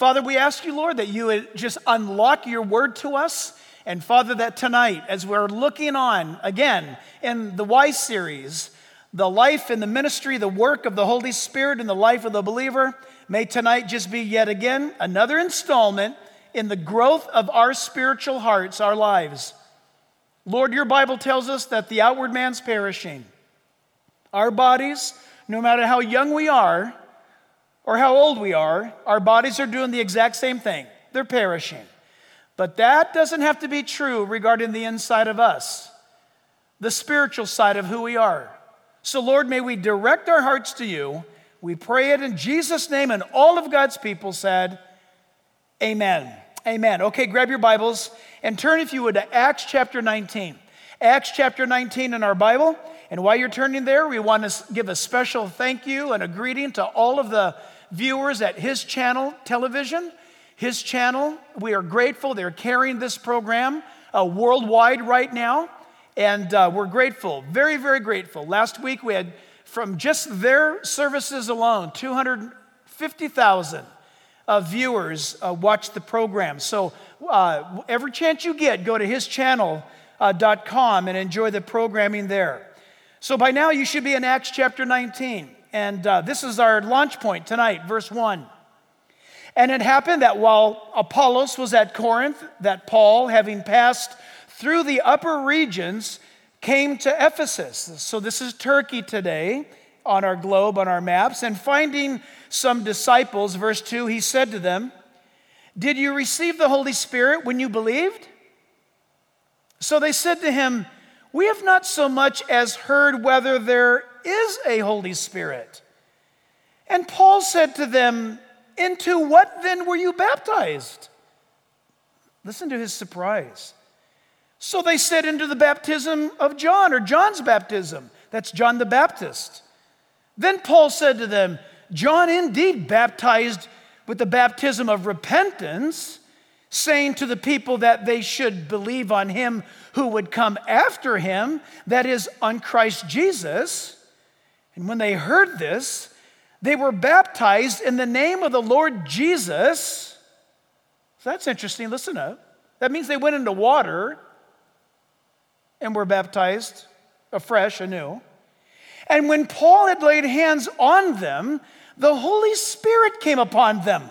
Father, we ask you, Lord, that you would just unlock your word to us. And Father, that tonight, as we're looking on, again, in the Why series, the life and the ministry, the work of the Holy Spirit in the life of the believer, may tonight just be yet again another installment in the growth of our spiritual hearts, our lives. Lord, your Bible tells us that the outward man's perishing. Our bodies, no matter how young we are or how old we are, our bodies are doing the exact same thing. They're perishing. But that doesn't have to be true regarding the inside of us, the spiritual side of who we are. So, Lord, may we direct our hearts to you. We pray it in Jesus' name, and all of God's people said, amen. Amen. Okay, grab your Bibles and turn, if you would, to Acts chapter 19. Acts chapter 19 in our Bible. And while you're turning there, we want to give a special thank you and a greeting to all of the viewers at His Channel Television. His Channel, we are grateful. They're carrying this program worldwide right now. And we're grateful, very, very grateful. Last week we had, from just their services alone, 250,000 viewers watch the program. So every chance you get, go to hischannel.com and enjoy the programming there. So by now you should be in Acts chapter 19. And this is our launch point tonight, verse 1. And it happened that while Apollos was at Corinth, that Paul, having passed through the upper regions, came to Ephesus. So this is Turkey today on our globe, on our maps. And finding some disciples, verse 2, he said to them, "Did you receive the Holy Spirit when you believed?" So they said to him, "We have not so much as heard whether there is a Holy Spirit." And Paul said to them, "Into what then were you baptized?" Listen to his surprise. So they said, "Into the baptism of John," or John's baptism. That's John the Baptist. Then Paul said to them, "John indeed baptized with the baptism of repentance, saying to the people that they should believe on him who would come after him, that is, on Christ Jesus. And when they heard this, they were baptized in the name of the Lord Jesus." So that's interesting. Listen up. That means they went into water and were baptized afresh, anew. And when Paul had laid hands on them, the Holy Spirit came upon them.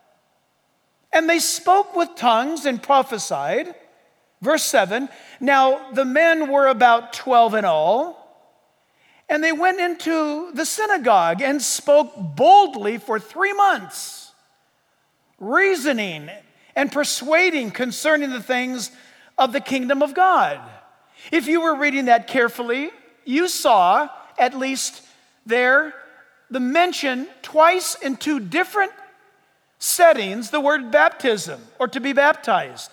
And they spoke with tongues and prophesied. Verse 7, now the men were about 12 in all. And they went into the synagogue and spoke boldly for 3 months, reasoning and persuading concerning the things of the kingdom of God. If you were reading that carefully, you saw, at least there, the mention twice in 2 different settings, the word baptism, or to be baptized.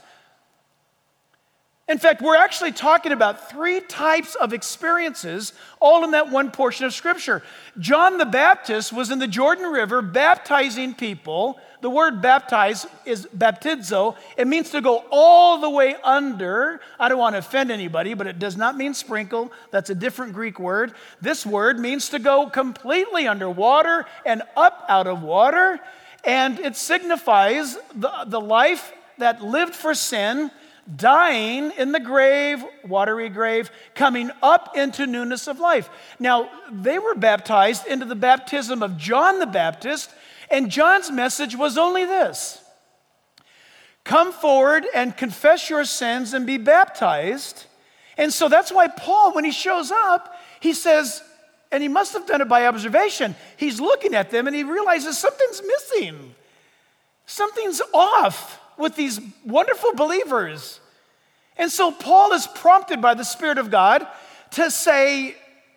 In fact, we're actually talking about 3 types of experiences, all in that one portion of Scripture. John the Baptist was in the Jordan River baptizing people. The word baptize is baptizo. It means to go all the way under. I don't want to offend anybody, but it does not mean sprinkle. That's a different Greek word. This word means to go completely under water and up out of water. And it signifies the life that lived for sin, dying in the grave, watery grave, coming up into newness of life. Now, they were baptized into the baptism of John the Baptist, and John's message was only this: come forward and confess your sins and be baptized. And so that's why Paul, when he shows up, he says, and he must have done it by observation, he's looking at them and he realizes something's missing. Something's off with these wonderful believers. And so Paul is prompted by the Spirit of God to say,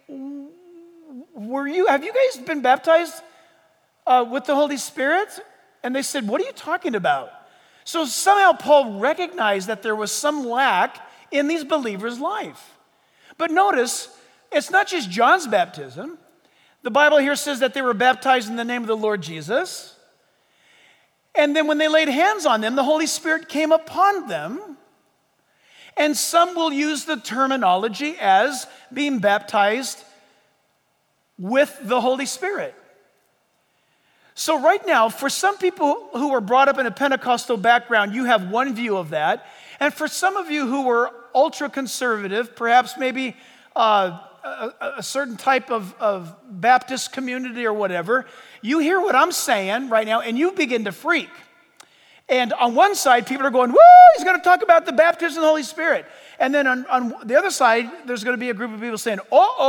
have you guys been baptized with the Holy Spirit? And they said, what are you talking about? So somehow Paul recognized that there was some lack in these believers' life. But notice, it's not just John's baptism. The Bible here says that they were baptized in the name of the Lord Jesus. And then when they laid hands on them, the Holy Spirit came upon them. And some will use the terminology as being baptized with the Holy Spirit. So right now, for some people who were brought up in a Pentecostal background, you have one view of that. And for some of you who were ultra-conservative, perhaps maybe a certain type of Baptist community or whatever, you hear what I'm saying right now and you begin to freak. And on one side, people are going, woo, he's going to talk about the baptism of the Holy Spirit. And then on the other side, there's going to be a group of people saying,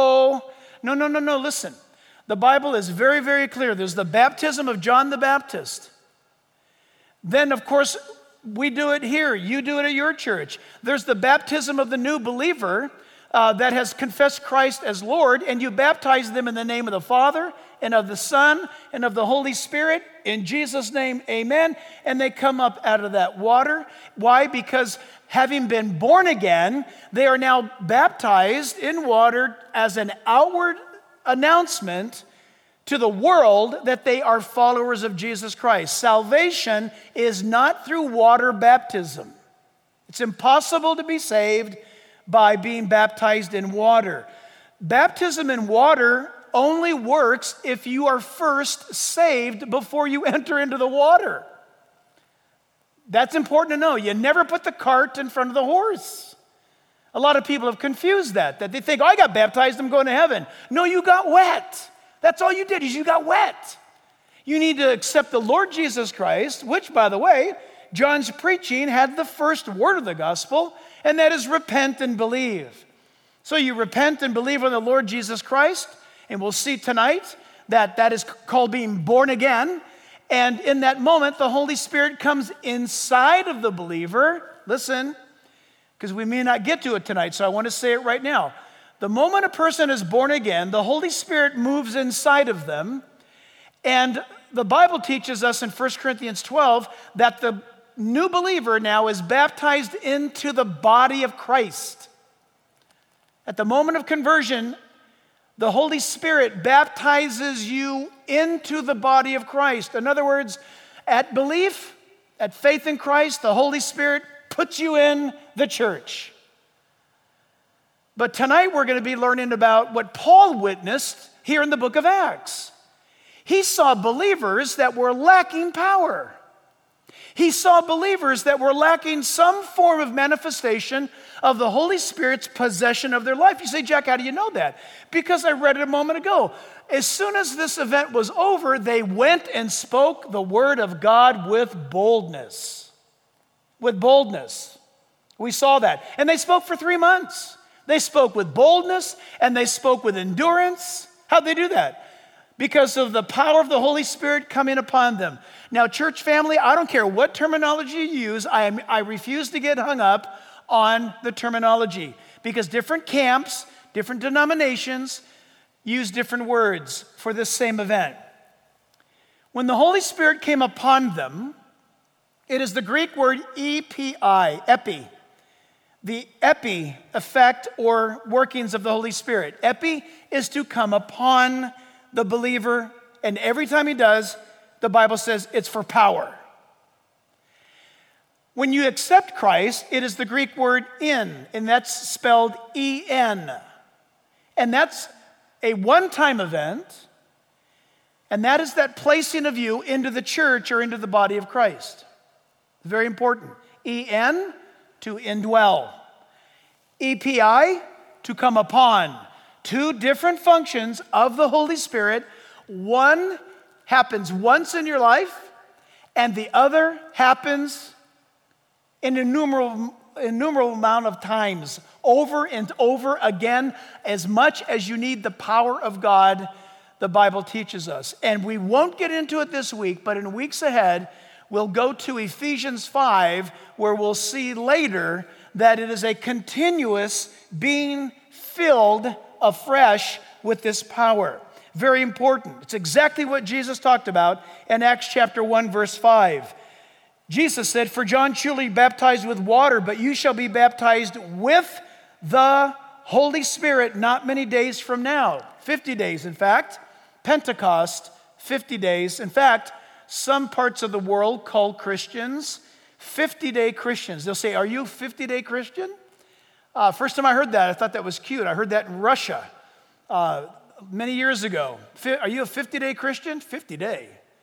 no, listen. The Bible is very, very clear. There's the baptism of John the Baptist. Then, of course, we do it here. You do it at your church. There's the baptism of the new believer that has confessed Christ as Lord, and you baptize them in the name of the Father and of the Son and of the Holy Spirit. In Jesus' name, amen. And they come up out of that water. Why? Because having been born again, they are now baptized in water as an outward announcement to the world that they are followers of Jesus Christ. Salvation is not through water baptism. It's impossible to be saved by being baptized in water. Baptism in water only works if you are first saved before you enter into the water. That's important to know. You never put the cart in front of the horse. A lot of people have confused that they think, I got baptized, I'm going to heaven. No, you got wet. That's all you did is you got wet. You need to accept the Lord Jesus Christ, which, by the way, John's preaching had the first word of the gospel, and that is repent and believe. So you repent and believe on the Lord Jesus Christ, and we'll see tonight that that is called being born again. And in that moment, the Holy Spirit comes inside of the believer. Listen, because we may not get to it tonight, so I want to say it right now. The moment a person is born again, the Holy Spirit moves inside of them, and the Bible teaches us in 1 Corinthians 12 that the new believer now is baptized into the body of Christ. At the moment of conversion, the Holy Spirit baptizes you into the body of Christ. In other words, at belief, at faith in Christ, the Holy Spirit puts you in the church. But tonight we're going to be learning about what Paul witnessed here in the book of Acts. He saw believers that were lacking power. He saw believers that were lacking some form of manifestation of the Holy Spirit's possession of their life. You say, Jack, how do you know that? Because I read it a moment ago. As soon as this event was over, they went and spoke the word of God with boldness. With boldness. We saw that. And they spoke for 3 months. They spoke with boldness and they spoke with endurance. How'd they do that? Because of the power of the Holy Spirit coming upon them. Now, church family, I don't care what terminology you use. I refuse to get hung up on the terminology because different camps, different denominations use different words for this same event. When the Holy Spirit came upon them, it is the Greek word epi. The epi effect or workings of the Holy Spirit. Epi is to come upon the believer, and every time he does, the Bible says it's for power. When you accept Christ, it is the Greek word in, and that's spelled E-N. And that's a one-time event, and that is that placing of you into the church or into the body of Christ. Very important. E-N, to indwell. E-P-I, to come upon. Two different functions of the Holy Spirit. One happens once in your life, and the other happens an innumerable amount of times, over and over again, as much as you need the power of God, the Bible teaches us. And we won't get into it this week, but in weeks ahead, we'll go to Ephesians 5, where we'll see later that it is a continuous being filled afresh with this power. Very important. It's exactly what Jesus talked about in Acts chapter 1, verse 5. Jesus said, "For John truly baptized with water, but you shall be baptized with the Holy Spirit not many days from now." 50 days, in fact. Pentecost, 50 days. In fact, some parts of the world call Christians 50-day Christians. They'll say, "Are you a 50-day Christian?" First time I heard that, I thought that was cute. I heard that in Russia many years ago. Are you a 50-day Christian? 50-day.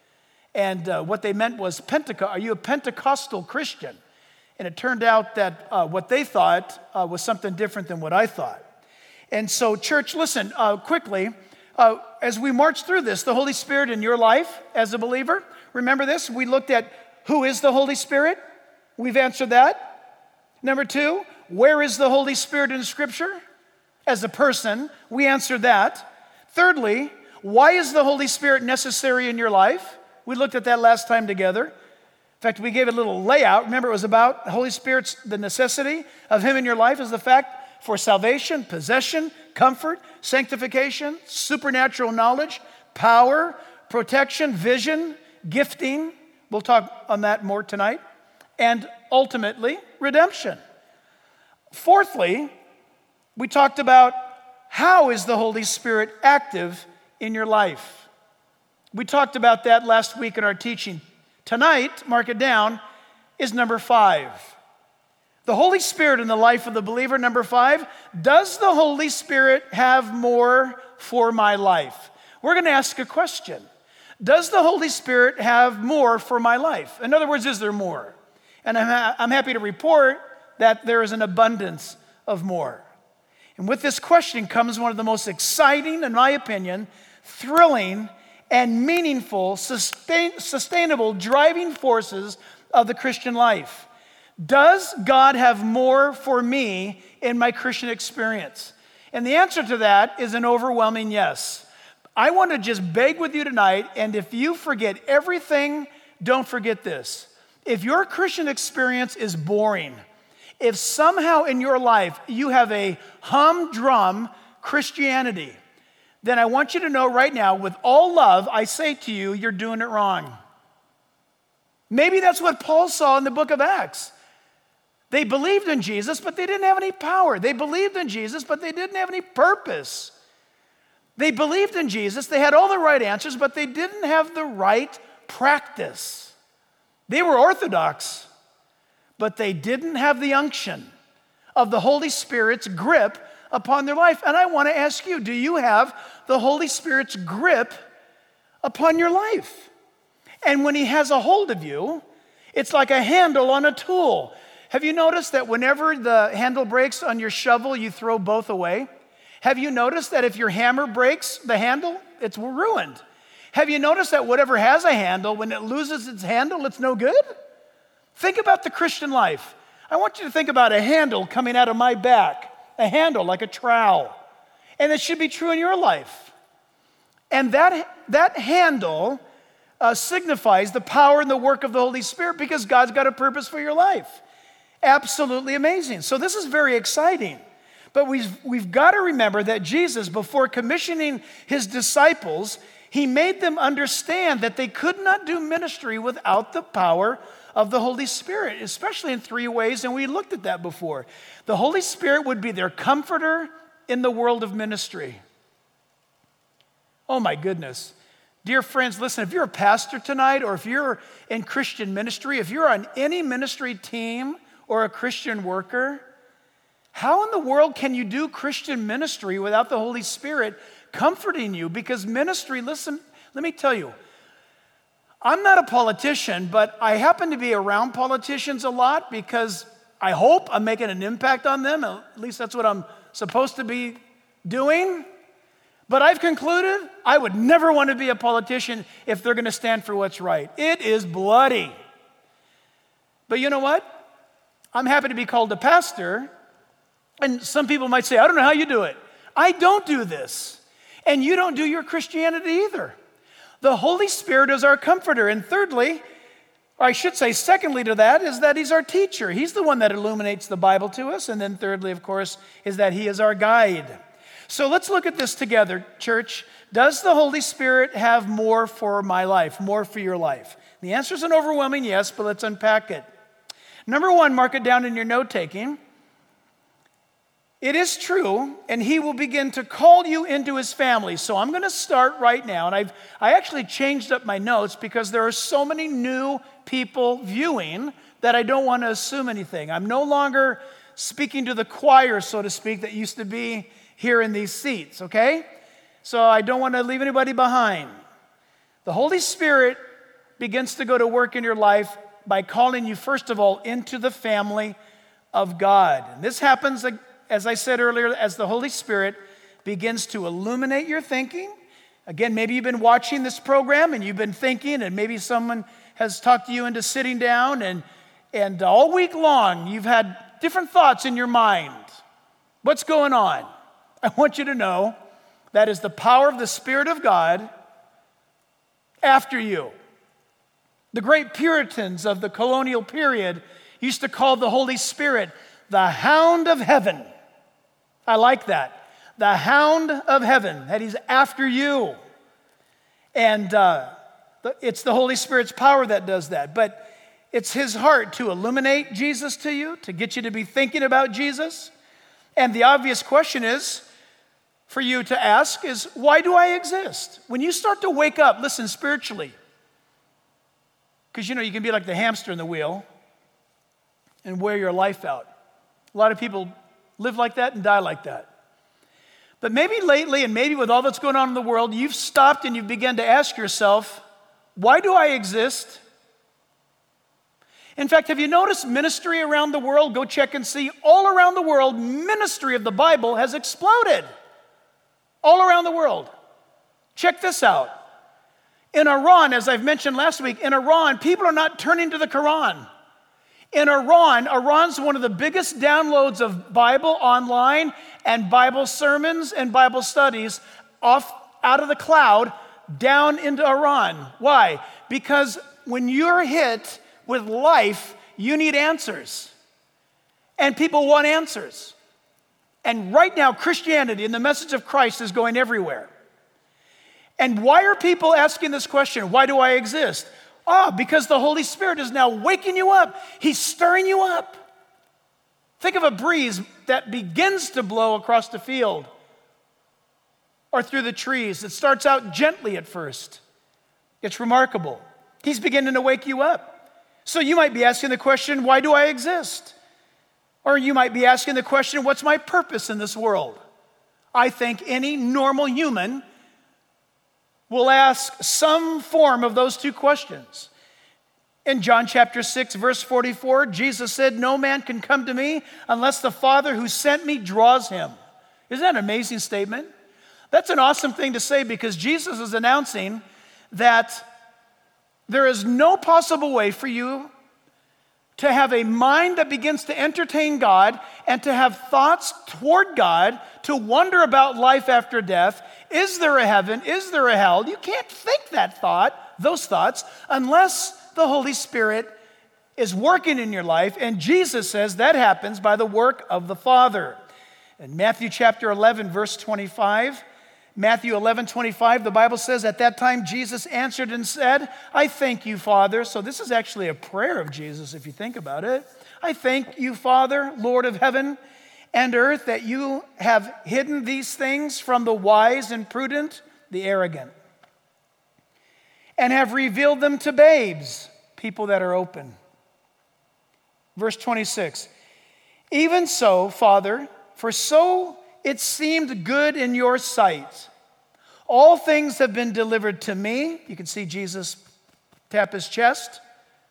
And what they meant was, are you a Pentecostal Christian? And it turned out that what they thought was something different than what I thought. And so, church, listen, quickly, as we march through this, the Holy Spirit in your life as a believer, remember this, we looked at who is the Holy Spirit? We've answered that. Number 2, where is the Holy Spirit in Scripture? As a person, we answered that. Thirdly, why is the Holy Spirit necessary in your life? We looked at that last time together. In fact, we gave it a little layout. Remember, it was about the Holy Spirit's, the necessity of Him in your life is the fact for salvation, possession, comfort, sanctification, supernatural knowledge, power, protection, vision, gifting. We'll talk on that more tonight. And ultimately, redemption. Fourthly, we talked about how is the Holy Spirit active in your life. We talked about that last week in our teaching. Tonight, mark it down, is number 5. The Holy Spirit in the life of the believer, number 5. Does the Holy Spirit have more for my life? We're going to ask a question. Does the Holy Spirit have more for my life? In other words, is there more? And I'm happy to report that there is an abundance of more. And with this question comes one of the most exciting, in my opinion, thrilling, and meaningful, sustainable driving forces of the Christian life. Does God have more for me in my Christian experience? And the answer to that is an overwhelming yes. I want to just beg with you tonight, and if you forget everything, don't forget this. If your Christian experience is boring, if somehow in your life you have a humdrum Christianity, then I want you to know right now, with all love, I say to you, you're doing it wrong. Maybe that's what Paul saw in the book of Acts. They believed in Jesus, but they didn't have any power. They believed in Jesus, but they didn't have any purpose. They believed in Jesus, they had all the right answers, but they didn't have the right practice. They were orthodox, but they didn't have the unction of the Holy Spirit's grip upon their life. And I want to ask you, do you have the Holy Spirit's grip upon your life? And when He has a hold of you, it's like a handle on a tool. Have you noticed that whenever the handle breaks on your shovel, you throw both away? Have you noticed that if your hammer breaks the handle, it's ruined? Have you noticed that whatever has a handle, when it loses its handle, it's no good? Think about the Christian life. I want you to think about a handle coming out of my back. A handle like a trowel. And it should be true in your life. And that handle signifies the power and the work of the Holy Spirit because God's got a purpose for your life. Absolutely amazing. So this is very exciting. But we've got to remember that Jesus, before commissioning His disciples, He made them understand that they could not do ministry without the power of the Holy Spirit, especially in 3 ways, and we looked at that before. The Holy Spirit would be their comforter in the world of ministry. Oh my goodness. Dear friends, listen, if you're a pastor tonight, or if you're in Christian ministry, if you're on any ministry team or a Christian worker, how in the world can you do Christian ministry without the Holy Spirit comforting you? Because ministry, listen, let me tell you, I'm not a politician, but I happen to be around politicians a lot because I hope I'm making an impact on them. At least that's what I'm supposed to be doing. But I've concluded I would never want to be a politician if they're going to stand for what's right. It is bloody. But you know what? I'm happy to be called a pastor. And some people might say, I don't know how you do it. I don't do this. And you don't do your Christianity either. The Holy Spirit is our comforter. And thirdly, or I should say secondly to that, is that He's our teacher. He's the one that illuminates the Bible to us. And then thirdly, of course, is that He is our guide. So let's look at this together, church. Does the Holy Spirit have more for my life, more for your life? The answer is an overwhelming yes, but let's unpack it. Number 1, mark it down in your note-taking. It is true, and He will begin to call you into His family. So I'm going to start right now, and I actually changed up my notes because there are so many new people viewing that I don't want to assume anything. I'm no longer speaking to the choir, so to speak, that used to be here in these seats, okay? So I don't want to leave anybody behind. The Holy Spirit begins to go to work in your life by calling you, first of all, into the family of God. And this happens, as I said earlier, as the Holy Spirit begins to illuminate your thinking. Again, maybe you've been watching this program and you've been thinking, and maybe someone has talked you into sitting down, and all week long you've had different thoughts in your mind. What's going on? I want you to know that is the power of the Spirit of God after you. The great Puritans of the colonial period used to call the Holy Spirit the hound of heaven. I like that. The hound of heaven, that he's after you. And it's the Holy Spirit's power that does that. But it's his heart to illuminate Jesus to you, to get you to be thinking about Jesus. And the obvious question is, for you to ask is, why do I exist? When you start to wake up, listen, spiritually, because you can be like the hamster in the wheel and wear your life out. A lot of people live like that and die like that. But maybe lately, and maybe with all that's going on in the world, you've stopped and you've begun to ask yourself, why do I exist? In fact, have you noticed ministry around the world? Go check and see. All around the world, ministry of the Bible has exploded. All around the world. Check this out. In Iran, as I've mentioned last week, in Iran, people are not turning to the Quran. In Iran's one of the biggest downloads of Bible online and Bible sermons and Bible studies out of the cloud down into Iran. Why? Because when you're hit with life, you need answers. And people want answers. And right now, Christianity and the message of Christ is going everywhere. And why are people asking this question? Why do I exist? Because the Holy Spirit is now waking you up. He's stirring you up. Think of a breeze that begins to blow across the field or through the trees. It starts out gently at first. It's remarkable. He's beginning to wake you up. So you might be asking the question, why do I exist? Or you might be asking the question, what's my purpose in this world? I think any normal human will ask some form of those two questions. In John chapter 6, verse 44, Jesus said, "No man can come to me unless the Father who sent me draws him." Isn't that an amazing statement? That's an awesome thing to say, because Jesus is announcing that there is no possible way for you to have a mind that begins to entertain God and to have thoughts toward God, to wonder about life after death. Is there a heaven? Is there a hell? You can't think those thoughts, unless the Holy Spirit is working in your life. And Jesus says that happens by the work of the Father. In Matthew chapter 11, verse 25, Matthew 11:25, the Bible says, "At that time Jesus answered and said, I thank you, Father." So this is actually a prayer of Jesus, if you think about it. "I thank you, Father, Lord of heaven and earth, that you have hidden these things from the wise and prudent," the arrogant, "and have revealed them to babes," people that are open. Verse 26, "Even so, Father, for so it seemed good in your sight. All things have been delivered to me," you can see Jesus tap his chest,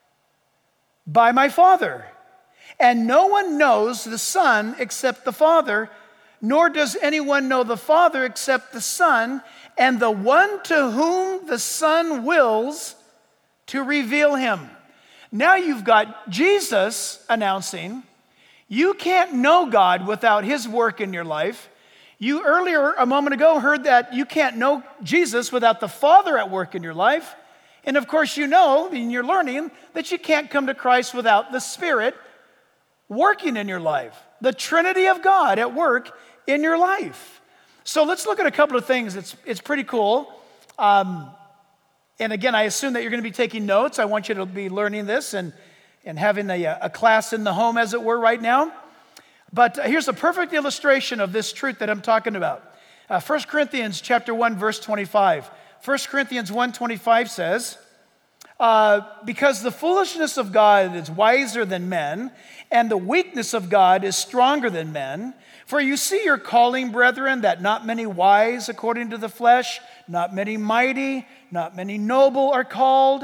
"by my Father. And no one knows the Son except the Father, nor does anyone know the Father except the Son, and the one to whom the Son wills to reveal him." Now you've got Jesus announcing, you can't know God without his work in your life. You earlier, a moment ago, heard that you can't know Jesus without the Father at work in your life. And of course you know, and you're learning, that you can't come to Christ without the Spirit working in your life. The Trinity of God at work in your life. So let's look at a couple of things. It's pretty cool. And again, I assume that you're going to be taking notes. I want you to be learning this and having a class in the home, as it were, right now. But here's a perfect illustration of this truth that I'm talking about. 1 Corinthians chapter 1, verse 25. 1 Corinthians 1:25 says, "Because the foolishness of God is wiser than men, and the weakness of God is stronger than men. For you see your calling, brethren, that not many wise according to the flesh, not many mighty, not many noble are called.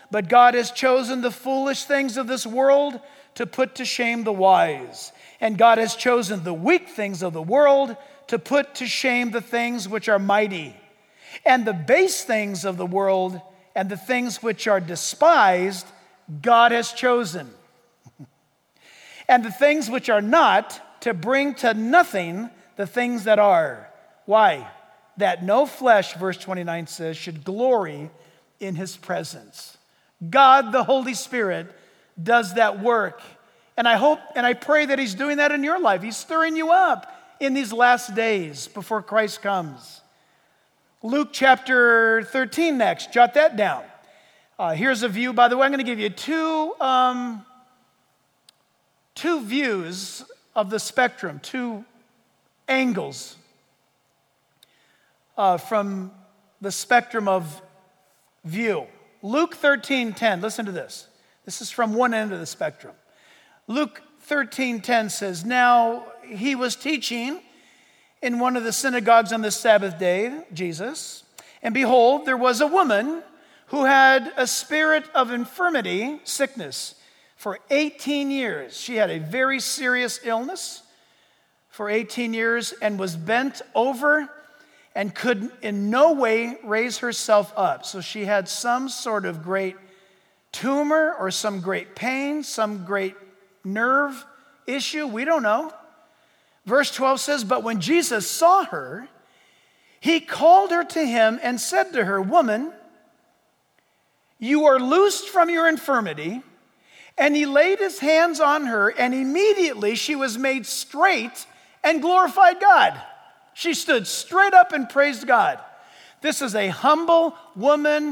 But God has chosen the foolish things of this world to put to shame the wise. And God has chosen the weak things of the world to put to shame the things which are mighty. And the base things of the world and the things which are despised, God has chosen. And the things which are not, to bring to nothing the things that are. Why? That no flesh, verse 29 says, should glory in his presence. God, the Holy Spirit, does that work. And I hope and I pray that he's doing that in your life. He's stirring you up in these last days before Christ comes. Luke chapter 13 next. Jot that down. Here's a view. By the way, I'm going to give you two views of the spectrum, two angles from the spectrum of view. Luke 13:10, listen to this. This is from one end of the spectrum. Luke 13:10 says, now he was teaching in one of the synagogues on the Sabbath day, Jesus, and behold, there was a woman who had a spirit of infirmity, sickness, for 18 years. She had a very serious illness for 18 years and was bent over and could in no way raise herself up. So she had some sort of great tumor or some great pain, some great nerve issue. We don't know. Verse 12 says, but when Jesus saw her, he called her to him and said to her, woman, you are loosed from your infirmity. And he laid his hands on her, and immediately she was made straight and glorified God. She stood straight up and praised God. This is a humble woman,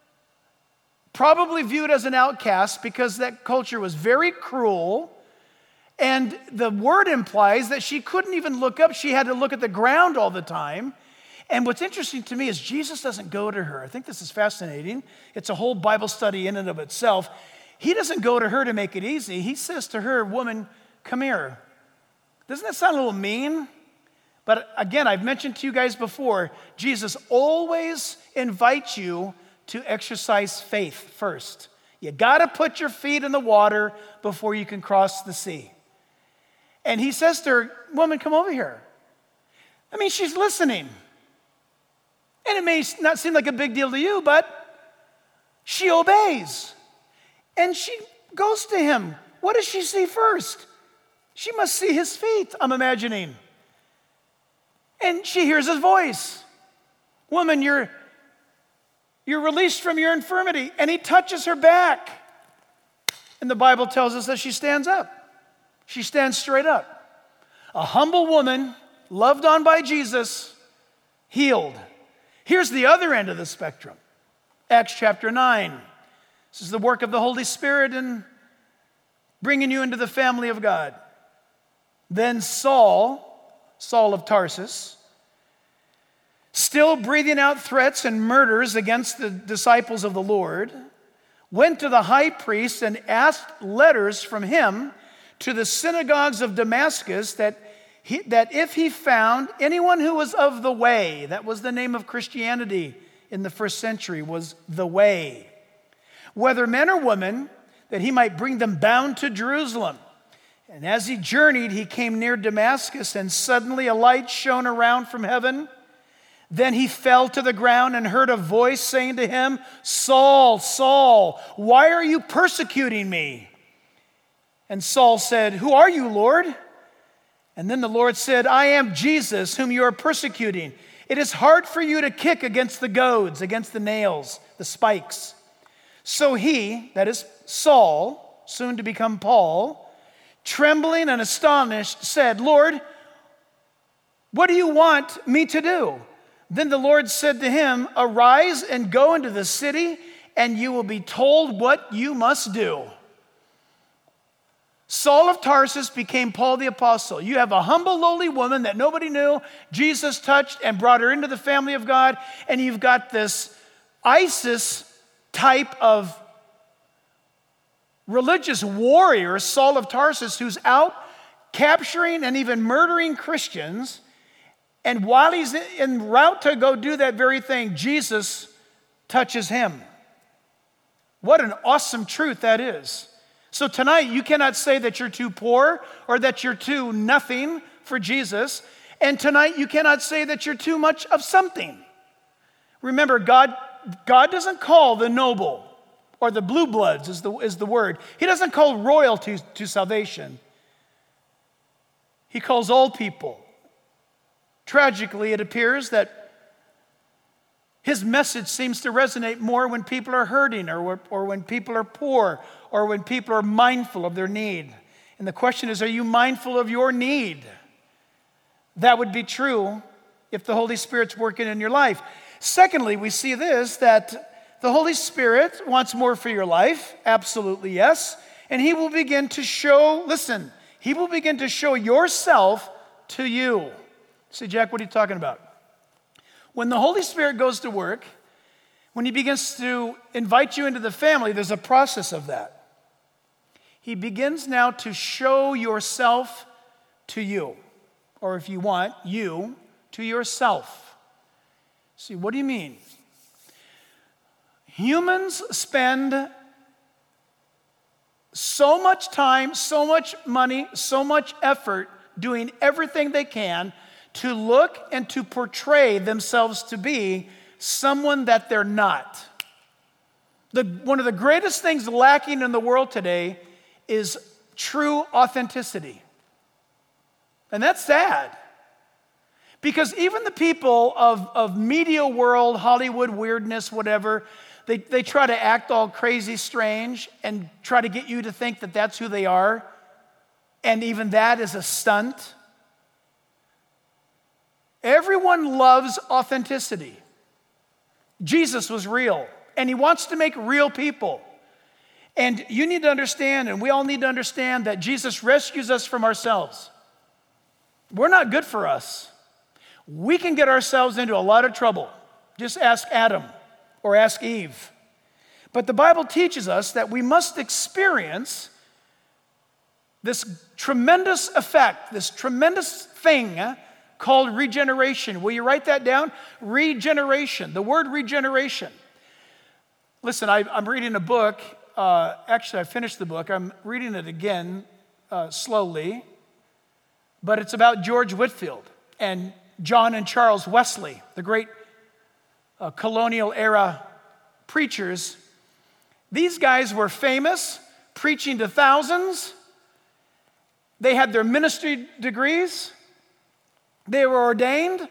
probably viewed as an outcast because that culture was very cruel. And the word implies that she couldn't even look up. She had to look at the ground all the time. And what's interesting to me is Jesus doesn't go to her. I think this is fascinating. It's a whole Bible study in and of itself. He doesn't go to her to make it easy. He says to her, woman, come here. Doesn't that sound a little mean? But again, I've mentioned to you guys before, Jesus always invites you to exercise faith first. You got to put your feet in the water before you can cross the sea. And he says to her, woman, come over here. I mean, she's listening. And it may not seem like a big deal to you, but she obeys. And she goes to him. What does she see first? She must see his feet, I'm imagining. And she hears his voice. Woman, you're released from your infirmity. And he touches her back. And the Bible tells us that she stands up. She stands straight up. A humble woman, loved on by Jesus, healed. Here's the other end of the spectrum. Acts chapter 9. This is the work of the Holy Spirit in bringing you into the family of God. Then Saul of Tarsus, still breathing out threats and murders against the disciples of the Lord, went to the high priest and asked letters from him to the synagogues of Damascus that if he found anyone who was of the way, that was the name of Christianity in the first century, was the way, whether men or women, that he might bring them bound to Jerusalem. And as he journeyed, he came near Damascus, and suddenly a light shone around from heaven. Then he fell to the ground and heard a voice saying to him, Saul, Saul, why are you persecuting me? And Saul said, who are you, Lord? And then the Lord said, I am Jesus, whom you are persecuting. It is hard for you to kick against the goads, against the nails, the spikes. So he, that is Saul, soon to become Paul, trembling and astonished, said, Lord, what do you want me to do? Then the Lord said to him, arise and go into the city, and you will be told what you must do. Saul of Tarsus became Paul the Apostle. You have a humble, lowly woman that nobody knew. Jesus touched and brought her into the family of God. And you've got this ISIS type of religious warrior, Saul of Tarsus, who's out capturing and even murdering Christians. And while he's en route to go do that very thing, Jesus touches him. What an awesome truth that is. So tonight, you cannot say that you're too poor or that you're too nothing for Jesus. And tonight, you cannot say that you're too much of something. Remember, God doesn't call the noble or the blue bloods is the word. He doesn't call royalty to salvation. He calls all people. Tragically, it appears that his message seems to resonate more when people are hurting or when people are poor or when people are mindful of their need. And the question is, are you mindful of your need? That would be true if the Holy Spirit's working in your life. Secondly, we see this, that the Holy Spirit wants more for your life. Absolutely, yes. And he will begin to show, listen, he will begin to show yourself to you. Say, Jack, what are you talking about? When the Holy Spirit goes to work, when he begins to invite you into the family, there's a process of that. He begins now to show yourself to you, or if you want, you to yourself. See, what do you mean? Humans spend so much time, so much money, so much effort doing everything they can to look and to portray themselves to be someone that they're not. One of the greatest things lacking in the world today is true authenticity. And that's sad. Because even the people of media world, Hollywood weirdness, whatever, they try to act all crazy strange and try to get you to think that that's who they are. And even that is a stunt. Everyone loves authenticity. Jesus was real, and he wants to make real people. And you need to understand, and we all need to understand, that Jesus rescues us from ourselves. We're not good for us. We can get ourselves into a lot of trouble. Just ask Adam or ask Eve. But the Bible teaches us that we must experience this tremendous effect, this tremendous thing called regeneration. Will you write that down? Regeneration, the word regeneration. Listen, I'm reading a book. Actually, I finished the book. I'm reading it again slowly. But it's about George Whitefield and John and Charles Wesley, the great colonial era preachers. These guys were famous, preaching to thousands. They had their ministry degrees. They were ordained,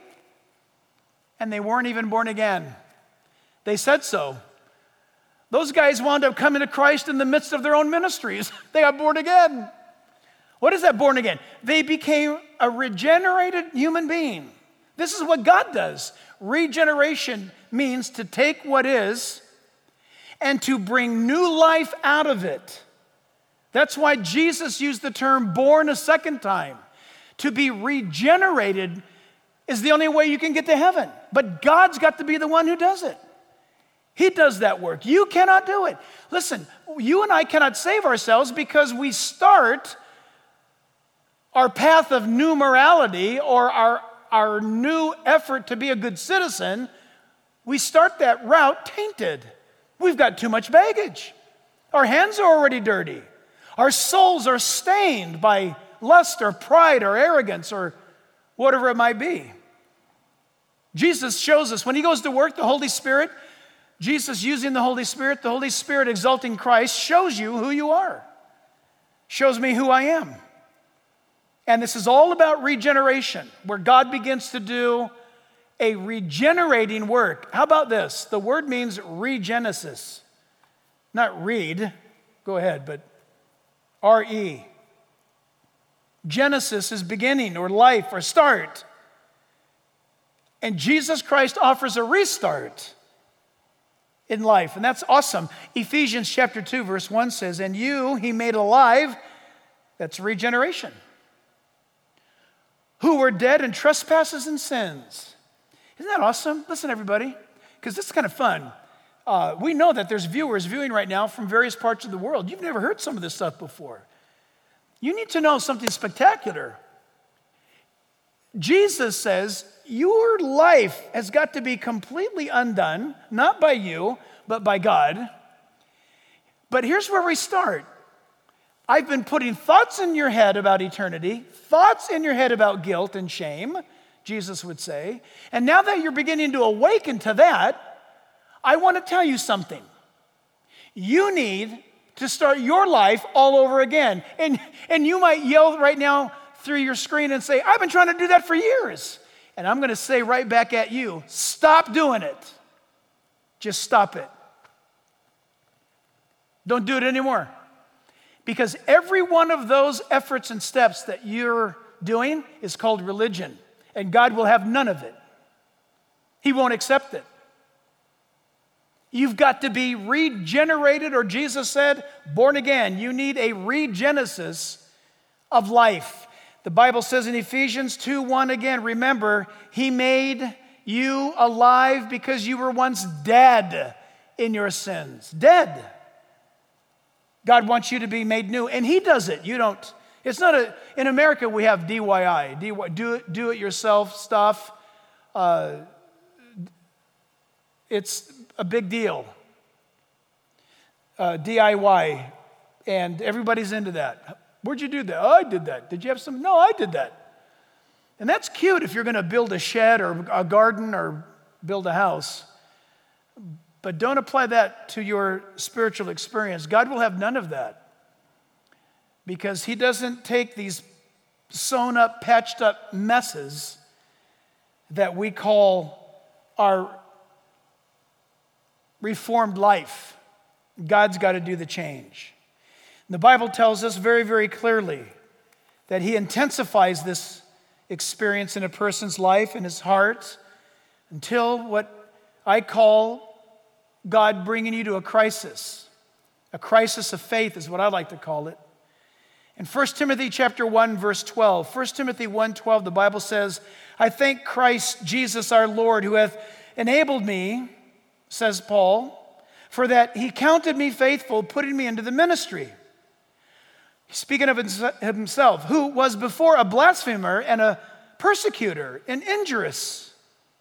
and they weren't even born again. They said so. Those guys wound up coming to Christ in the midst of their own ministries. They got born again. What is that, born again? They became a regenerated human being. This is what God does. Regeneration means to take what is and to bring new life out of it. That's why Jesus used the term born a second time. To be regenerated is the only way you can get to heaven. But God's got to be the one who does it. He does that work. You cannot do it. Listen, you and I cannot save ourselves because we start our path of new morality or our new effort to be a good citizen. We start that route tainted. We've got too much baggage. Our hands are already dirty. Our souls are stained by lust or pride or arrogance or whatever it might be. Jesus shows us when he goes to work, the Holy Spirit, Jesus using the Holy Spirit exalting Christ shows you who you are. Shows me who I am. And this is all about regeneration, where God begins to do a regenerating work. How about this? The word means regenesis. Not read, go ahead, but R-E. Genesis is beginning or life or start. And Jesus Christ offers a restart in life, and that's awesome. Ephesians chapter 2, verse 1 says, and you he made alive, that's regeneration, who were dead in trespasses and sins. Isn't that awesome? Listen, everybody, because this is kind of fun. We know that there's viewers viewing right now from various parts of the world. You've never heard some of this stuff before. You need to know something spectacular. Jesus says your life has got to be completely undone, not by you, but by God. But here's where we start. I've been putting thoughts in your head about eternity, thoughts in your head about guilt and shame, Jesus would say. And now that you're beginning to awaken to that, I want to tell you something. You need to start your life all over again. And you might yell right now through your screen and say, I've been trying to do that for years. And I'm going to say right back at you, stop doing it. Just stop it. Don't do it anymore. Because every one of those efforts and steps that you're doing is called religion. And God will have none of it. He won't accept it. You've got to be regenerated, or Jesus said, born again. You need a regenesis of life. The Bible says in Ephesians 2:1 again, remember, He made you alive because you were once dead in your sins. Dead. God wants you to be made new, and He does it. You don't. It's not in America we have DIY, do it yourself stuff. It's a big deal. DIY, and everybody's into that. Where'd you do that? Oh, I did that. Did you have some? No, I did that. And that's cute if you're going to build a shed or a garden or build a house. But don't apply that to your spiritual experience. God will have none of that. Because He doesn't take these sewn up, patched up messes that we call our reformed life. God's got to do the change. The Bible tells us very, very clearly that He intensifies this experience in a person's life, in his heart, until what I call God bringing you to a crisis of faith is what I like to call it. In 1 Timothy chapter 1, verse 12, 1 Timothy 1:12, the Bible says, I thank Christ Jesus our Lord, who hath enabled me, says Paul, for that He counted me faithful, putting me into the ministry. Speaking of himself, who was before a blasphemer and a persecutor and injurious.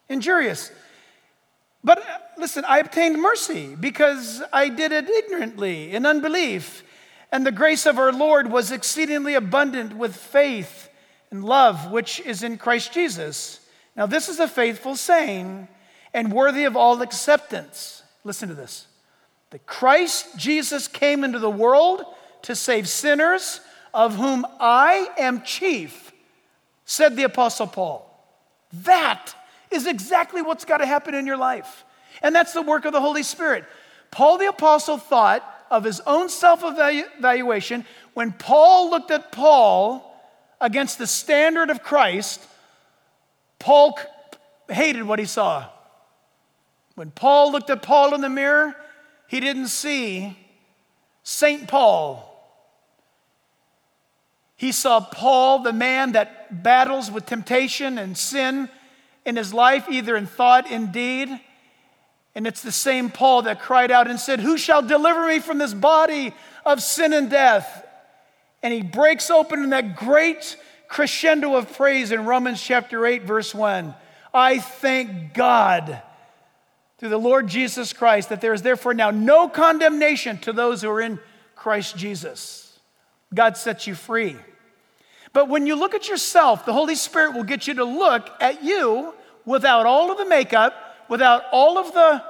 But listen, I obtained mercy because I did it ignorantly in unbelief. And the grace of our Lord was exceedingly abundant with faith and love, which is in Christ Jesus. Now this is a faithful saying and worthy of all acceptance. Listen to this. That Christ Jesus came into the world to save sinners, of whom I am chief, said the Apostle Paul. That is exactly what's got to happen in your life. And that's the work of the Holy Spirit. Paul the Apostle thought of his own self-evaluation. When Paul looked at Paul against the standard of Christ, Paul hated what he saw. When Paul looked at Paul in the mirror, he didn't see St. Paul. He saw Paul, the man that battles with temptation and sin in his life, either in thought, in deed. And it's the same Paul that cried out and said, who shall deliver me from this body of sin and death? And he breaks open in that great crescendo of praise in Romans chapter 8, verse 1. I thank God through the Lord Jesus Christ that there is therefore now no condemnation to those who are in Christ Jesus. God sets you free. But when you look at yourself, the Holy Spirit will get you to look at you without all of the makeup, without all of the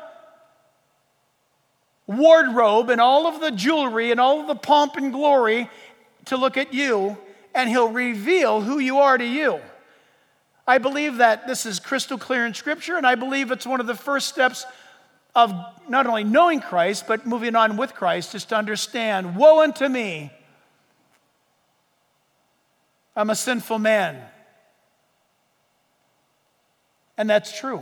wardrobe and all of the jewelry and all of the pomp and glory, to look at you, and He'll reveal who you are to you. I believe that this is crystal clear in Scripture, and I believe it's one of the first steps of not only knowing Christ, but moving on with Christ, is to understand, woe unto me, I'm a sinful man. And that's true.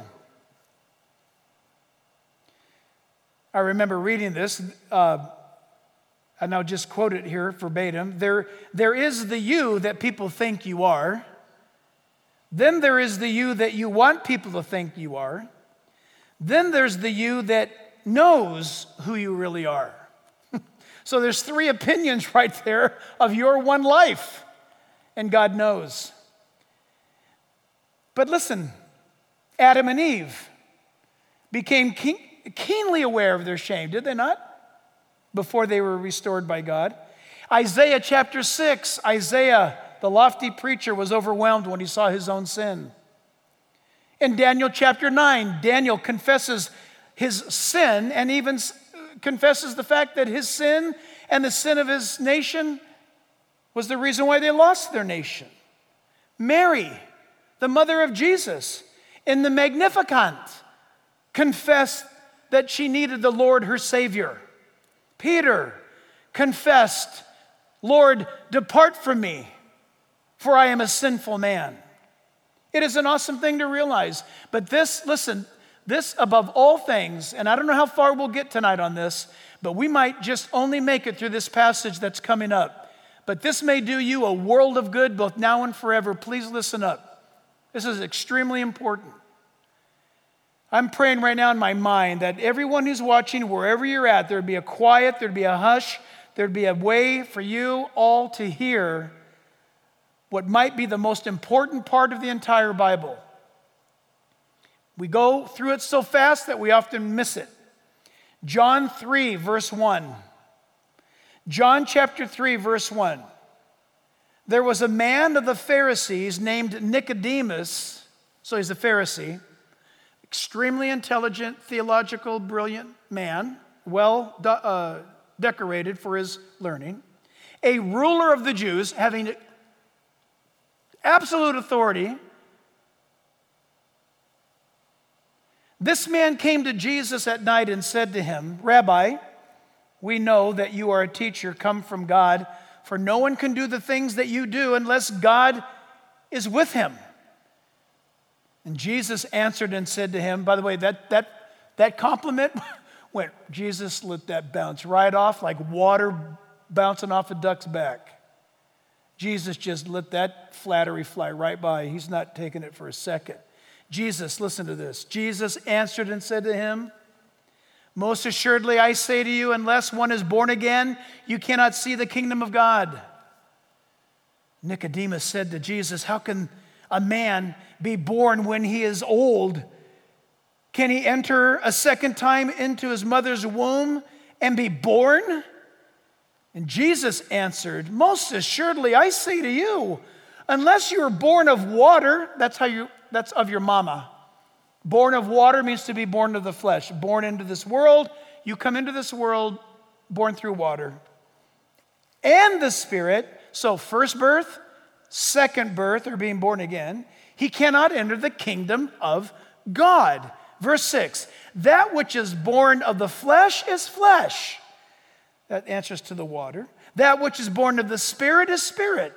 I remember reading this, and I'll just quote it here verbatim. There is the you that people think you are. Then there is the you that you want people to think you are. Then there's the you that knows who you really are. So there's three opinions right there of your one life. And God knows. But listen, Adam and Eve became keenly aware of their shame, did they not? before they were restored by God. Isaiah chapter 6, Isaiah, the lofty preacher, was overwhelmed when he saw his own sin. In Daniel chapter 9, Daniel confesses his sin and even confesses the fact that his sin and the sin of his nation was the reason why they lost their nation. Mary, the mother of Jesus, in the Magnificat, confessed that she needed the Lord, her Savior. Peter confessed, Lord, depart from me, for I am a sinful man. It is an awesome thing to realize. But this, listen, this above all things, and I don't know how far we'll get tonight on this, but we might just only make it through this passage that's coming up. But this may do you a world of good both now and forever. Please listen up. This is extremely important. I'm praying right now in my mind that everyone who's watching, wherever you're at, there'd be a quiet, there'd be a hush, there'd be a way for you all to hear what might be the most important part of the entire Bible. We go through it so fast that we often miss it. John 3, verse 1. John chapter 3, verse 1. There was a man of the Pharisees named Nicodemus, so he's a Pharisee, extremely intelligent, theological, brilliant man, well decorated for his learning, a ruler of the Jews, having absolute authority. This man came to Jesus at night and said to him, Rabbi, we know that you are a teacher come from God, for no one can do the things that you do unless God is with him. And Jesus answered and said to him, by the way, that compliment went, Jesus let that bounce right off like water bouncing off a duck's back. Jesus just let that flattery fly right by. He's not taking it for a second. Jesus, listen to this. Jesus answered and said to him, most assuredly I say to you, unless one is born again, you cannot see the kingdom of God. Nicodemus said to Jesus, how can a man be born when he is old? Can he enter a second time into his mother's womb and be born? And Jesus answered, most assuredly I say to you, unless you are born of water, that's of your mama. Born of water means to be born of the flesh. Born into this world, you come into this world born through water. And the Spirit, so first birth, second birth, or being born again, he cannot enter the kingdom of God. Verse 6, that which is born of the flesh is flesh. That answers to the water. That which is born of the Spirit is spirit.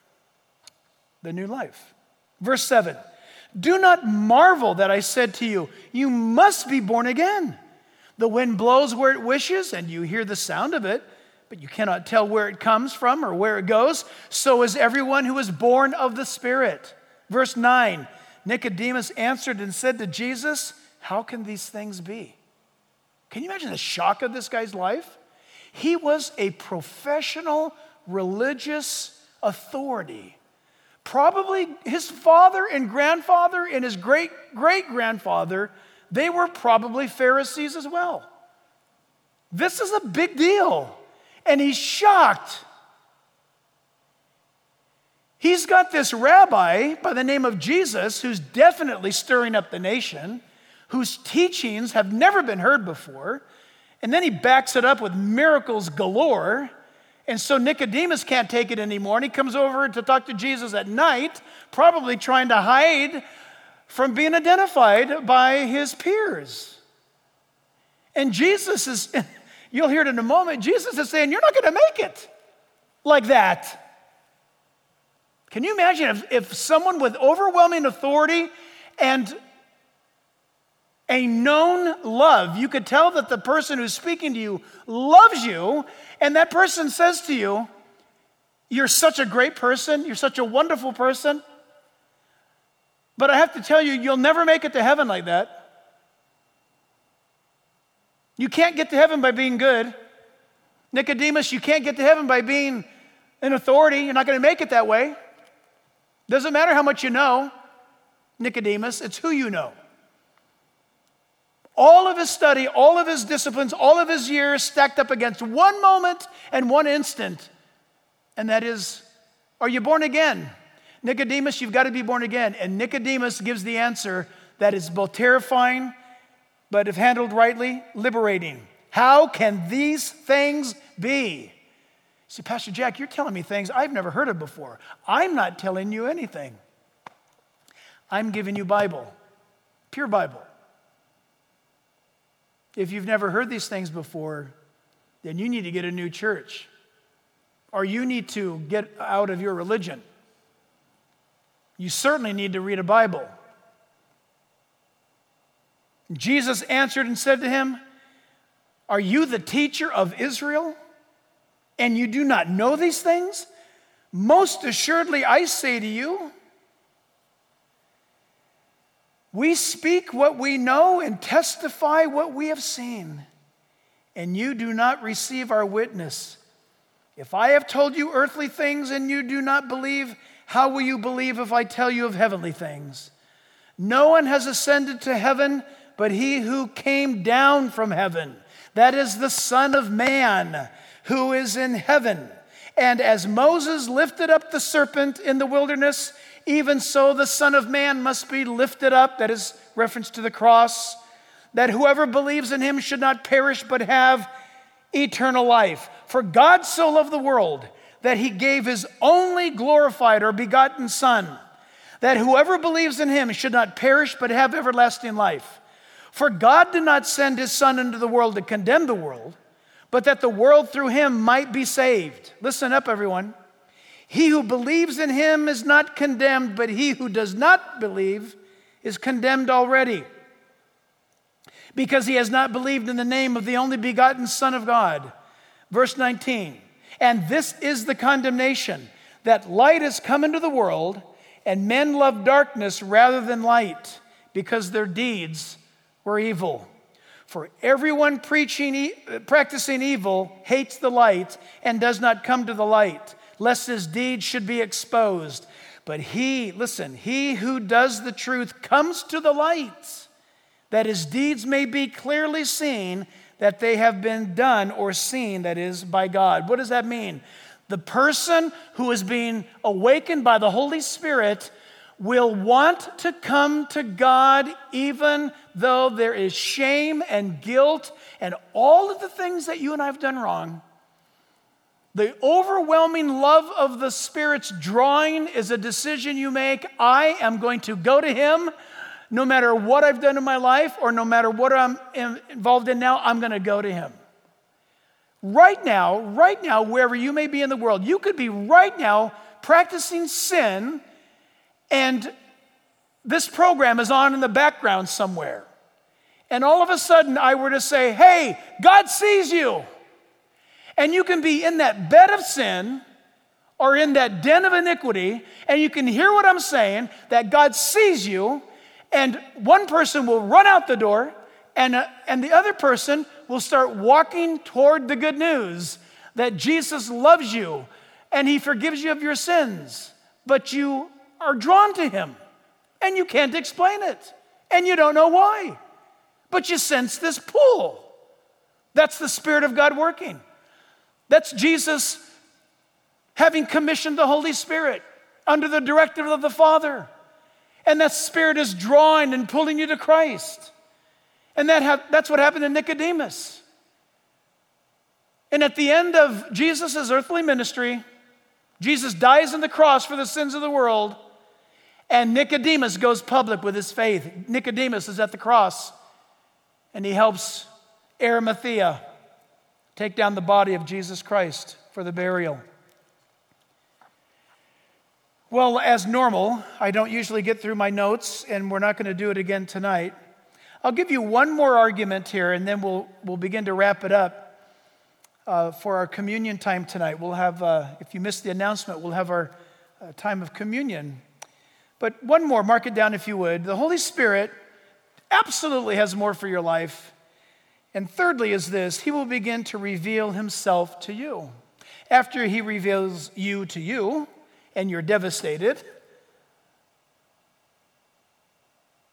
The new life. Verse 7, do not marvel that I said to you, you must be born again. The wind blows where it wishes, and you hear the sound of it, but you cannot tell where it comes from or where it goes. So is everyone who is born of the Spirit. Verse 9, Nicodemus answered and said to Jesus, how can these things be? Can you imagine the shock of this guy's life? He was a professional religious authority. Probably his father and grandfather and his great-great-grandfather, they were probably Pharisees as well. This is a big deal. And he's shocked. He's got this rabbi by the name of Jesus who's definitely stirring up the nation, whose teachings have never been heard before. And then he backs it up with miracles galore. And so Nicodemus can't take it anymore, and he comes over to talk to Jesus at night, probably trying to hide from being identified by his peers. And Jesus is, you'll hear it in a moment, Jesus is saying, you're not going to make it like that. Can you imagine if someone with overwhelming authority and a known love, you could tell that the person who's speaking to you loves you, and that person says to you, you're such a great person, you're such a wonderful person, but I have to tell you, you'll never make it to heaven like that. You can't get to heaven by being good. Nicodemus, you can't get to heaven by being an authority. You're not going to make it that way. Doesn't matter how much you know, Nicodemus, it's who you know. all of his study, all of his disciplines, all of his years stacked up against one moment and one instant. And that is, are you born again? Nicodemus, you've got to be born again. And Nicodemus gives the answer that is both terrifying, but if handled rightly, liberating. How can these things be? See, Pastor Jack, you're telling me things I've never heard of before. I'm not telling you anything. I'm giving you Bible, pure Bible. If you've never heard these things before, then you need to get a new church, or you need to get out of your religion. You certainly need to read a Bible. Jesus answered and said to him, are you the teacher of Israel, and you do not know these things? Most assuredly, I say to you, we speak what we know and testify what we have seen, and you do not receive our witness. If I have told you earthly things and you do not believe, how will you believe if I tell you of heavenly things? No one has ascended to heaven but he who came down from heaven, that is the Son of Man, who is in heaven. And as Moses lifted up the serpent in the wilderness, even so the Son of Man must be lifted up, that is reference to the cross, that whoever believes in him should not perish but have eternal life. For God so loved the world that he gave his only glorified or begotten Son, that whoever believes in him should not perish but have everlasting life. For God did not send his Son into the world to condemn the world, but that the world through him might be saved. Listen up, everyone. He who believes in him is not condemned, but he who does not believe is condemned already, because he has not believed in the name of the only begotten Son of God. Verse 19, and this is the condemnation, that light has come into the world, and men love darkness rather than light, because their deeds were evil. For everyone practicing evil hates the light and does not come to the light, lest his deeds should be exposed. But he who does the truth comes to the light, that his deeds may be clearly seen, that they have been done or seen, that is, by God. What does that mean? The person who is being awakened by the Holy Spirit will want to come to God even though there is shame and guilt and all of the things that you and I have done wrong. The overwhelming love of the Spirit's drawing is a decision you make. I am going to go to him no matter what I've done in my life or no matter what I'm involved in now, I'm going to go to him. Right now, wherever you may be in the world, you could be right now practicing sin, and this program is on in the background somewhere. And all of a sudden I were to say, hey, God sees you. And you can be in that bed of sin or in that den of iniquity, and you can hear what I'm saying, that God sees you, and one person will run out the door, and the other person will start walking toward the good news that Jesus loves you, and he forgives you of your sins. But you are drawn to him, and you can't explain it, and you don't know why. But you sense this pull. That's the Spirit of God working. That's Jesus having commissioned the Holy Spirit under the directive of the Father. And that Spirit is drawing and pulling you to Christ. And that's what happened to Nicodemus. And at the end of Jesus' earthly ministry, Jesus dies on the cross for the sins of the world, and Nicodemus goes public with his faith. Nicodemus is at the cross, and he helps Arimathea take down the body of Jesus Christ for the burial. Well, as normal, I don't usually get through my notes, and we're not going to do it again tonight. I'll give you one more argument here, and then we'll begin to wrap it up for our communion time tonight. We'll have, if you missed the announcement, we'll have our time of communion. But one more, mark it down if you would. The Holy Spirit absolutely has more for your life. And thirdly is this: he will begin to reveal himself to you. After he reveals you to you, and you're devastated,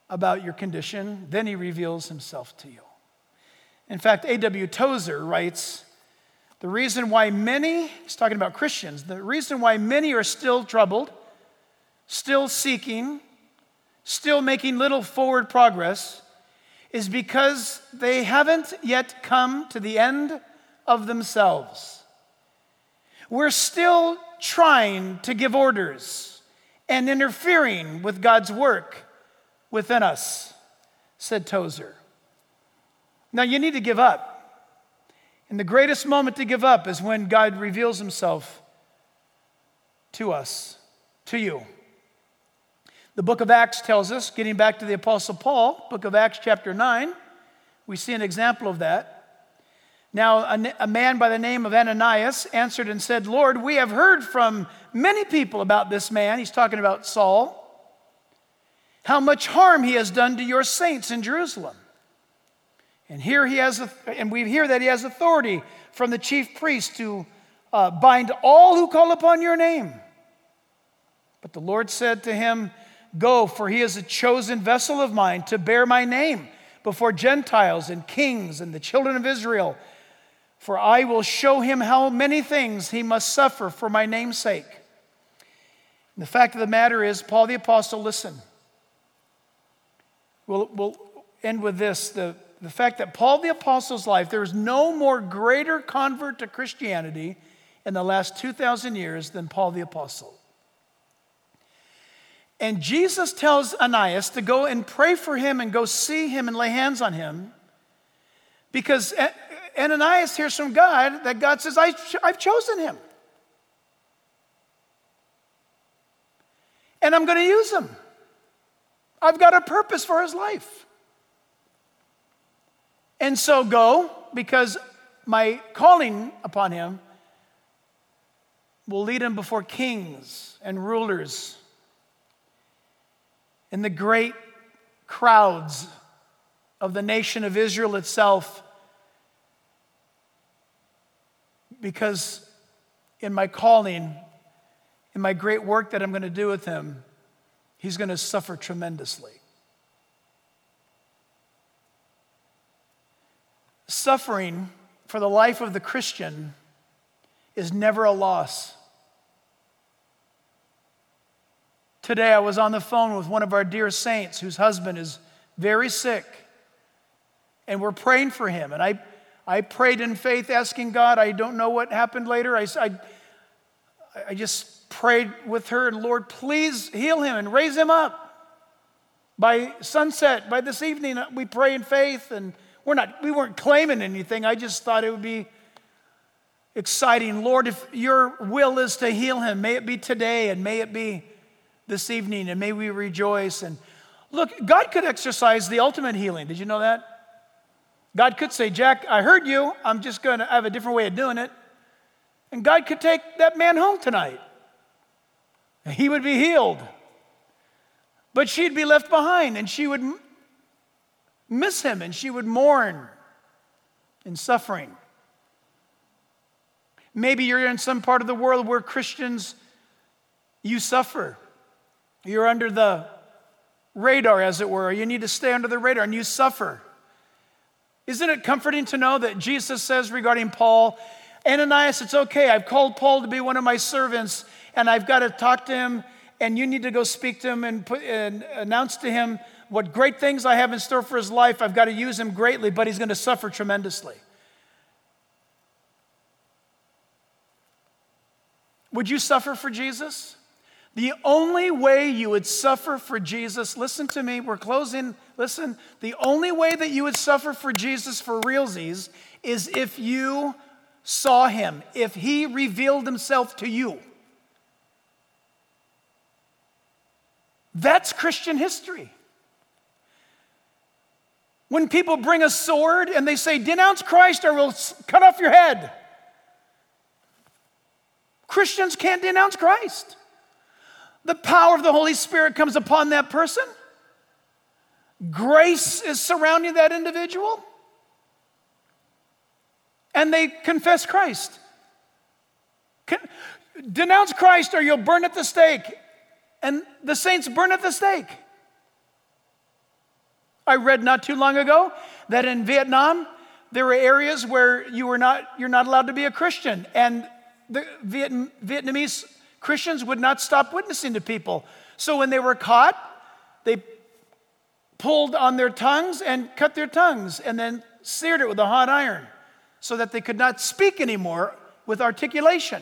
about your condition, then he reveals himself to you. In fact, A.W. Tozer writes, the reason why many, he's talking about Christians, the reason why many are still troubled, still seeking, still making little forward progress is because they haven't yet come to the end of themselves. We're still trying to give orders and interfering with God's work within us, said Tozer. Now you need to give up. And the greatest moment to give up is when God reveals himself to us, to you. The book of Acts tells us, getting back to the Apostle Paul, book of Acts chapter 9, we see an example of that. Now, a man by the name of Ananias answered and said, Lord, we have heard from many people about this man, he's talking about Saul, how much harm he has done to your saints in Jerusalem. And we hear that he has authority from the chief priest to bind all who call upon your name. But the Lord said to him, go, for he is a chosen vessel of mine to bear my name before Gentiles and kings and the children of Israel. For I will show him how many things he must suffer for my name's sake. And the fact of the matter is, Paul the Apostle, listen. We'll end with this. The fact that Paul the Apostle's life, there is no more greater convert to Christianity in the last 2,000 years than Paul the Apostle. And Jesus tells Ananias to go and pray for him and go see him and lay hands on him because Ananias hears from God that God says, I've chosen him. And I'm going to use him. I've got a purpose for his life. And so go, because my calling upon him will lead him before kings and rulers and the great crowds of the nation of Israel itself, because in my calling, in my great work that I'm going to do with him, he's going to suffer tremendously. Suffering for the life of the Christian is never a loss. Today I was on the phone with one of our dear saints whose husband is very sick, and we're praying for him. And I prayed in faith, asking God, I don't know what happened later. I just prayed with her, and Lord, please heal him and raise him up. By sunset, by this evening, we pray in faith, and we weren't claiming anything. I just thought it would be exciting. Lord, if your will is to heal him, may it be today, and may it be this evening, and may we rejoice. And look, God could exercise the ultimate healing. Did you know that? God could say, Jack, I heard you. I'm just going to have a different way of doing it. And God could take that man home tonight. He would be healed. But she'd be left behind, and she would miss him, and she would mourn in suffering. Maybe you're in some part of the world where Christians, you suffer. You're under the radar, as it were. You need to stay under the radar, and you suffer. Isn't it comforting to know that Jesus says regarding Paul, Ananias, it's okay. I've called Paul to be one of my servants, and I've got to talk to him, and you need to go speak to him and announce to him what great things I have in store for his life. I've got to use him greatly, but he's going to suffer tremendously. Would you suffer for Jesus? The only way you would suffer for Jesus, listen to me, we're closing, listen. The only way that you would suffer for Jesus for realsies is if you saw him, if he revealed himself to you. That's Christian history. When people bring a sword and they say, denounce Christ or we'll cut off your head. Christians can't denounce Christ. The power of the Holy Spirit comes upon that person. Grace is surrounding that individual. And they confess Christ. Denounce Christ or you'll burn at the stake. And the saints burn at the stake. I read not too long ago that in Vietnam, there were areas where you're not allowed to be a Christian. And the Vietnamese Christians would not stop witnessing to people. So when they were caught, they pulled on their tongues and cut their tongues and then seared it with a hot iron so that they could not speak anymore with articulation.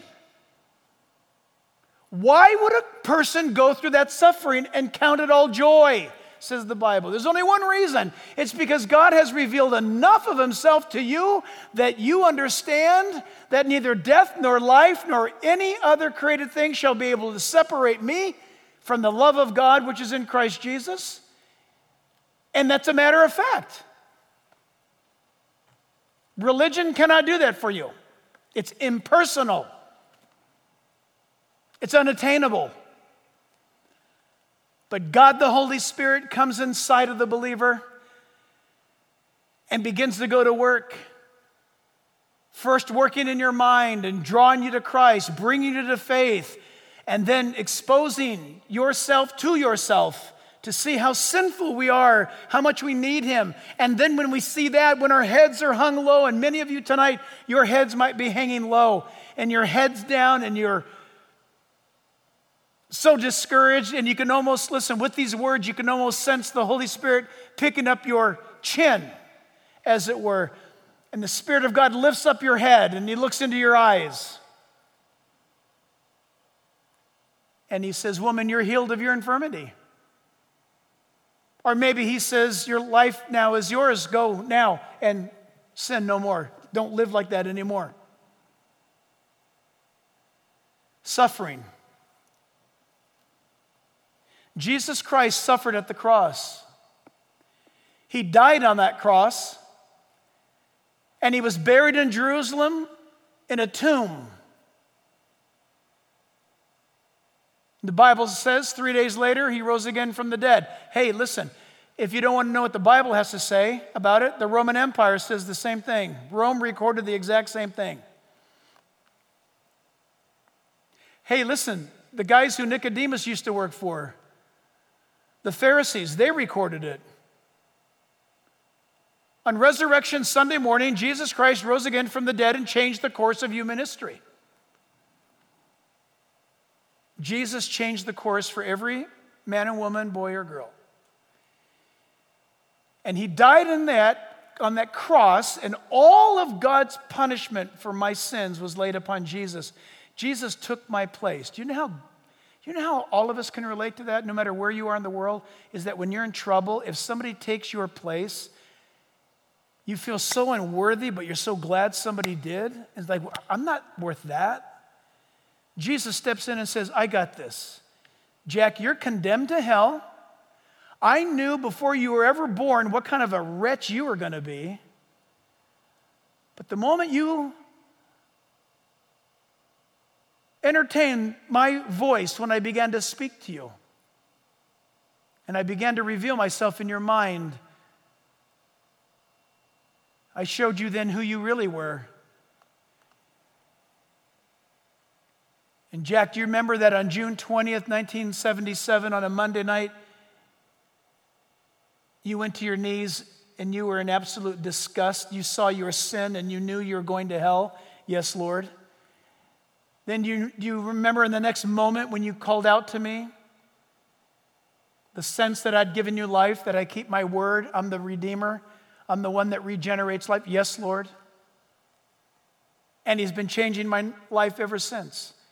Why would a person go through that suffering and count it all joy, says the Bible? There's only one reason. It's because God has revealed enough of himself to you that you understand that neither death nor life nor any other created thing shall be able to separate me from the love of God which is in Christ Jesus. And that's a matter of fact. Religion cannot do that for you. It's impersonal. It's unattainable. But God the Holy Spirit comes inside of the believer and begins to go to work. First working in your mind and drawing you to Christ, bringing you to faith, and then exposing yourself to yourself to see how sinful we are, how much we need him. And then when we see that, when our heads are hung low, and many of you tonight, your heads might be hanging low, and your head's down, and you're so discouraged, and you can almost, listen, with these words, you can almost sense the Holy Spirit picking up your chin, as it were. And the Spirit of God lifts up your head, and he looks into your eyes. And he says, woman, you're healed of your infirmity. Or maybe he says, your life now is yours. Go now and sin no more. Don't live like that anymore. Suffering. Jesus Christ suffered at the cross. He died on that cross, and he was buried in Jerusalem in a tomb. The Bible says 3 days later, he rose again from the dead. Hey, listen, if you don't want to know what the Bible has to say about it, the Roman Empire says the same thing. Rome recorded the exact same thing. Hey, listen, the guys who Nicodemus used to work for, the Pharisees, they recorded it. On Resurrection Sunday morning, Jesus Christ rose again from the dead and changed the course of human history. Jesus changed the course for every man and woman, boy or girl. And he died on that cross, and all of God's punishment for my sins was laid upon Jesus. Jesus took my place. Do you know how all of us can relate to that, no matter where you are in the world? Is that when you're in trouble, if somebody takes your place, you feel so unworthy, but you're so glad somebody did. It's like, I'm not worth that. Jesus steps in and says, I got this. Jack, you're condemned to hell. I knew before you were ever born what kind of a wretch you were going to be. But the moment you entertained my voice when I began to speak to you, and I began to reveal myself in your mind, I showed you then who you really were. And Jack, do you remember that on June 20th, 1977, on a Monday night, you went to your knees and you were in absolute disgust. You saw your sin and you knew you were going to hell. Yes, Lord. Then you remember in the next moment when you called out to me, the sense that I'd given you life, that I keep my word, I'm the Redeemer, I'm the one that regenerates life. Yes, Lord. And he's been changing my life ever since.